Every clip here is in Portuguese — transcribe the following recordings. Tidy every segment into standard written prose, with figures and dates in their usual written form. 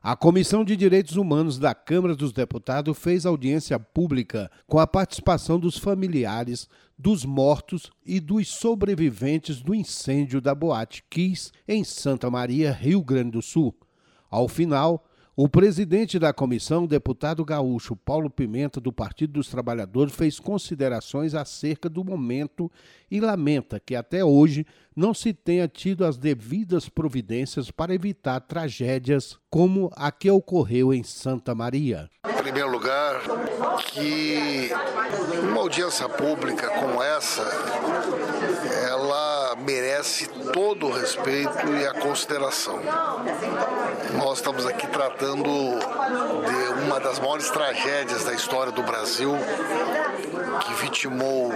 A Comissão de Direitos Humanos da Câmara dos Deputados fez audiência pública com a participação dos familiares, dos mortos e dos sobreviventes do incêndio da Boate Kiss em Santa Maria, Rio Grande do Sul. Ao final, o presidente da comissão, deputado gaúcho Paulo Pimenta, do Partido dos Trabalhadores, fez considerações acerca do momento e lamenta que até hoje não se tenha tido as devidas providências para evitar tragédias como a que ocorreu em Santa Maria. Em primeiro lugar, que uma audiência pública como essa, ela merece todo o respeito e a consideração. Nós estamos aqui tratando de uma das maiores tragédias da história do Brasil, que vitimou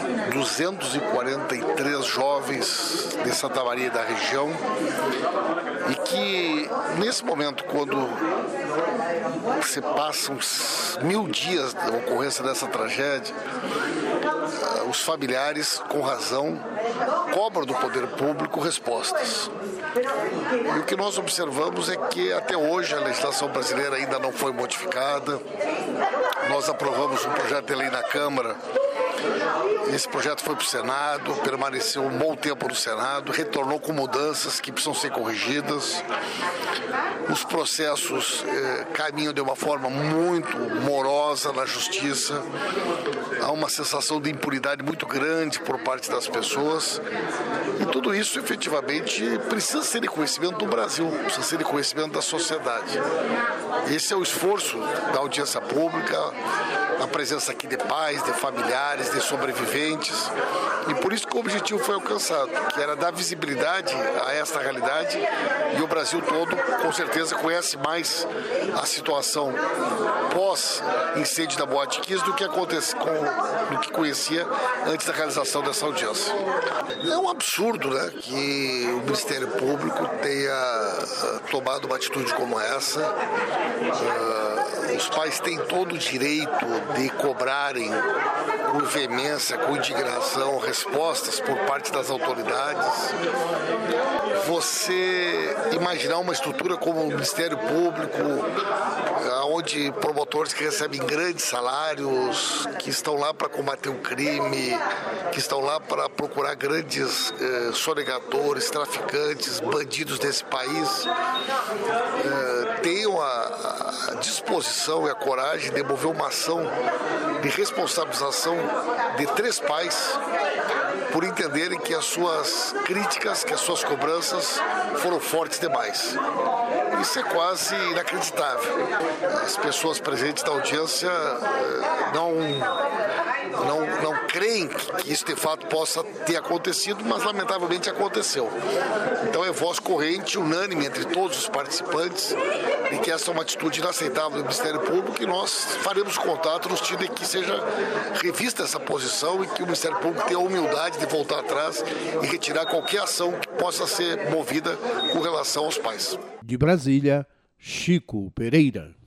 243 jovens de Santa Maria e da região, e que nesse momento, quando se passam 1000 dias da ocorrência dessa tragédia, os familiares, com razão, cobram do poder público respostas. E o que nós observamos é que até hoje a legislação brasileira ainda não foi modificada. Nós aprovamos um projeto de lei na Câmara. Esse projeto foi para o Senado, permaneceu um bom tempo no Senado, retornou com mudanças que precisam ser corrigidas. Os processos caminham de uma forma muito morosa na Justiça. Há uma sensação de impunidade muito grande por parte das pessoas. E tudo isso, efetivamente, precisa ser de conhecimento do Brasil, precisa ser de conhecimento da sociedade. Esse é o esforço da audiência pública, a presença aqui de pais, de familiares, de sobreviventes, e por isso que o objetivo foi alcançado, que era dar visibilidade a esta realidade, e o Brasil todo, com certeza, conhece mais a situação pós-incêndio da Boate Kiss do que conhecia antes da realização dessa audiência. É um absurdo, né, que o Ministério Público tenha tomado uma atitude como essa. Os pais têm todo o direito de cobrarem com veemência, com indignação, respostas por parte das autoridades. Você imaginar uma estrutura como o Ministério Público, onde promotores que recebem grandes salários, que estão lá para combater o crime, que estão lá para procurar grandes sonegadores, traficantes, bandidos desse país, tenham a disposição e a coragem de mover uma ação de responsabilização de 3 pais por entenderem que as suas críticas, que as suas cobranças foram fortes demais. Isso é quase inacreditável. As pessoas presentes na audiência não creem que isso de fato possa ter acontecido, mas lamentavelmente aconteceu. Então é voz corrente, unânime entre todos os participantes, de que essa é uma atitude inaceitável do Ministério Público, e nós faremos contato no sentido de que seja revista essa posição e que o Ministério Público tenha a humildade de voltar atrás e retirar qualquer ação que possa ser movida com relação aos pais. De Brasília, Chico Pereira.